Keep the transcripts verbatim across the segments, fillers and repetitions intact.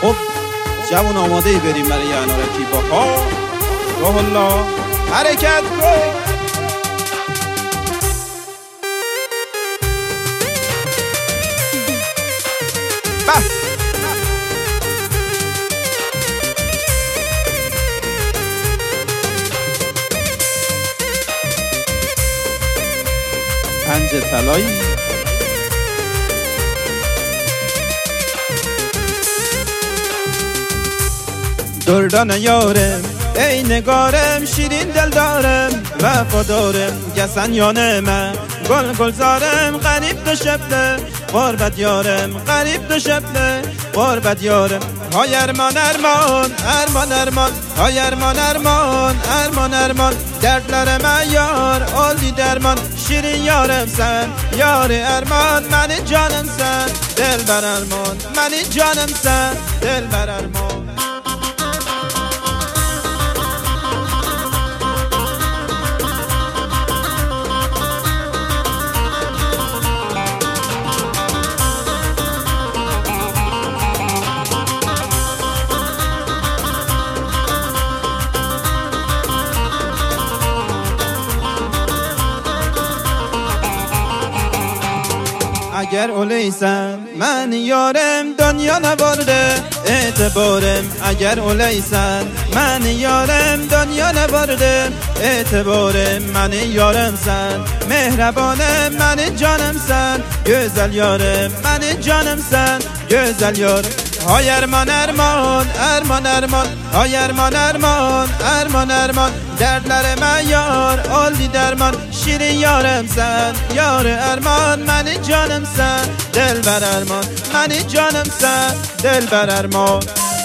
خب جوان آماده ای بریم برای انارکی با پا روح الله حرکت کن. پنج طلایی دردان یارم ای نگارم شیرین دل دارم وفادارم گسن یانمه گل گلزارم غریب دو شبله قربت یارم غریب دو شبله قربت یارم های ارمان ارمان ارمان ارمان های ارمان ارمان ارمان ارمان دردلرم یار اولی درمان شیرین یارم سن یار ارمان منی جانم سن دل بر ارمان منی جانم سن دل بر ارمان. اگر اولیسم من یارم دنیا نبرده اعتبارم اگر اولیسم من یارم دنیا نبرده اعتبارم من یارم سن مهربانم من جانم سن güzel یارم من جانم سن güzel یارم های ارمان ارمان ارمان ارمان های ارمان ارمان ارمان ارمان دردلرم یار اولی درمان شیرین یارم سن یار ارمان من جانم سن دل بر ارمان من جانم سن دل بر ارمان.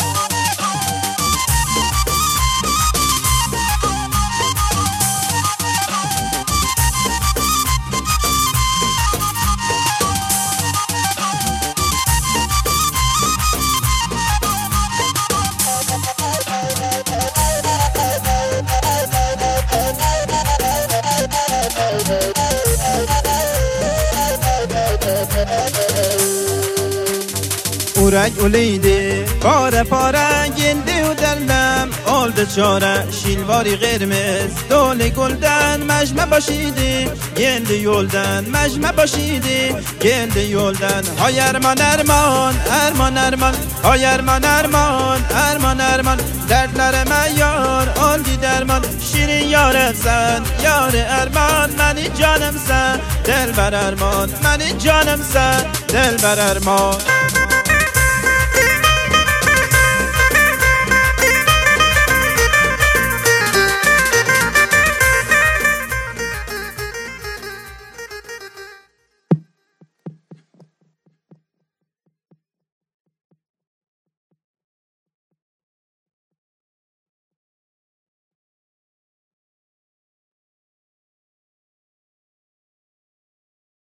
Urak uliydi, pare pare geldi u derlem oldu çare şilvari qırmız dolu gülden mecme başıydı geldi yoldan mecme başıydı geldi yoldan hay erman erman erman erman hay erman erman erman erman dertlerime yar oldu derman şirin yarım sen yar erman meni canım sen delber erman meni canım sen delber erman.